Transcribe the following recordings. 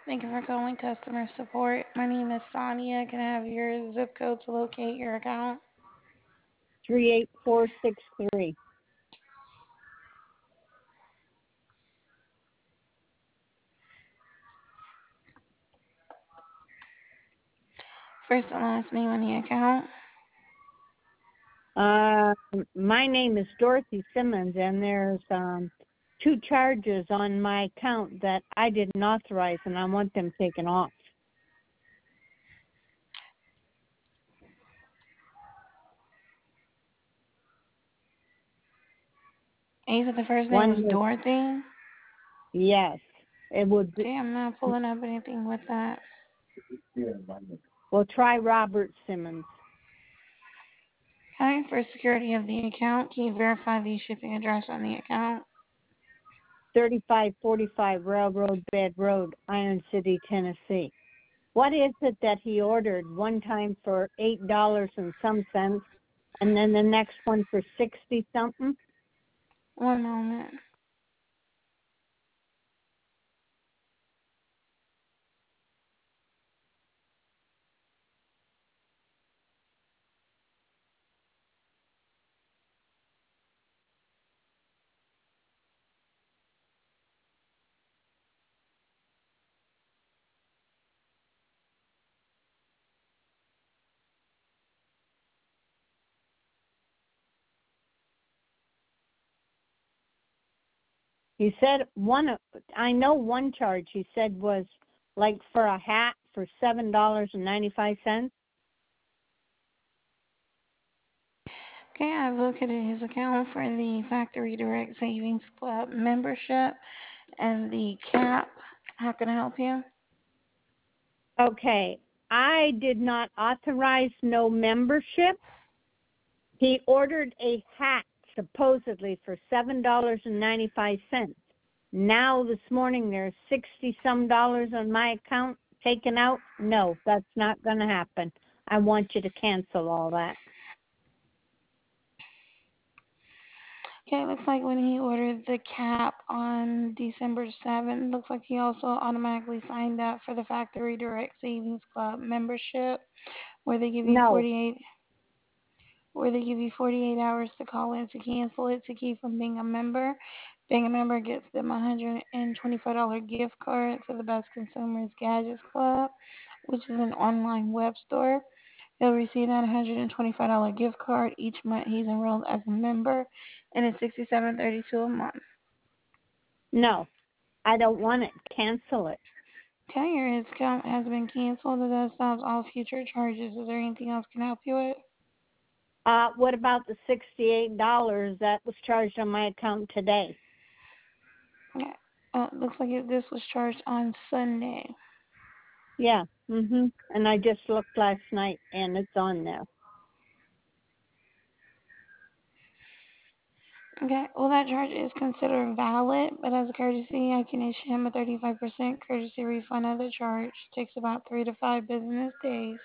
Thank you for calling customer support. My name is Sonia. Can I have your zip code to locate your account? 38463. First and last name on the account. My name is Dorothy Simmons, and there's two charges on my account that I didn't authorize, and I want them taken off. And you said the first name One was was, Dorothy? yes, it would be, Okay, I'm not pulling up anything with that. well, try Robert Simmons. Okay, for security of the account, can you verify the shipping address on the account? 3545 Railroad Bed Road, Iron City, Tennessee. What is it that he ordered one time for $8 and some cents, and then the next one for 60 something? One moment. He said I know one charge he said was like for a hat for $7.95. Okay, I've located his account for the Factory Direct Savings Club membership and the cap. How can I help you? Okay, I did not authorize no membership. He ordered a hat supposedly for $7.95. Now this morning there's 60 some dollars on my account taken out. No, that's not going to happen. I want you to cancel all that. Okay, it looks like when he ordered the cap on December 7th, looks like he also automatically signed up for the Factory Direct Savings Club membership, where they give you No, 48 where they give you 48 hours to call in to cancel it to keep from being a member. Being a member gets them a $125 gift card to the Best Consumers Gadgets Club, which is an online web store. He'll receive that $125 gift card each month he's enrolled as a member, and it's $67.32 a month. no, I don't want it. Cancel it. Okay, your discount has been canceled. That stops all future charges. Is there anything else I can help you with? What about the $68 that was charged on my account today? Okay. Looks like this was charged on Sunday. Yeah, and I just looked last night, and it's on there. Okay, well, that charge is considered valid, but as a courtesy, I can issue him a 35% courtesy refund of the charge. Takes about 3 to 5 business days.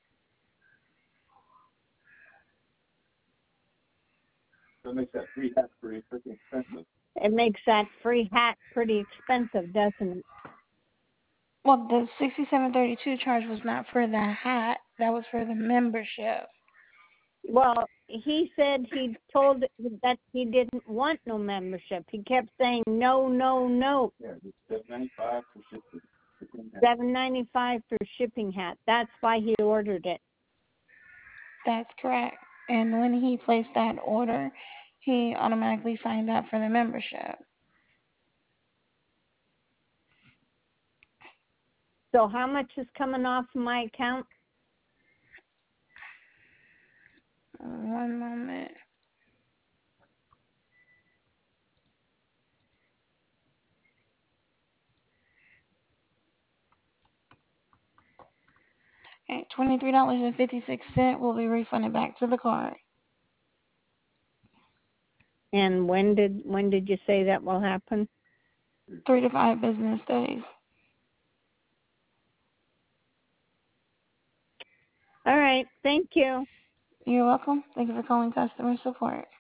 It makes that free hat pretty expensive. It makes that free hat pretty expensive, doesn't it? Well, the 67.32 charge was not for the hat. That was for the membership. Well, he said he told that he didn't want no membership. He kept saying no, no, no. Yeah, $7.95 for shipping. $7.95 for shipping hat. That's why he ordered it. That's correct. And when he placed that order, he automatically signed up for the membership. So how much is coming off my account? One moment. Okay, $23.56 will be refunded back to the card. And when did you say that will happen? 3 to 5 business days. All right. Thank you. You're welcome. Thank you for calling customer support.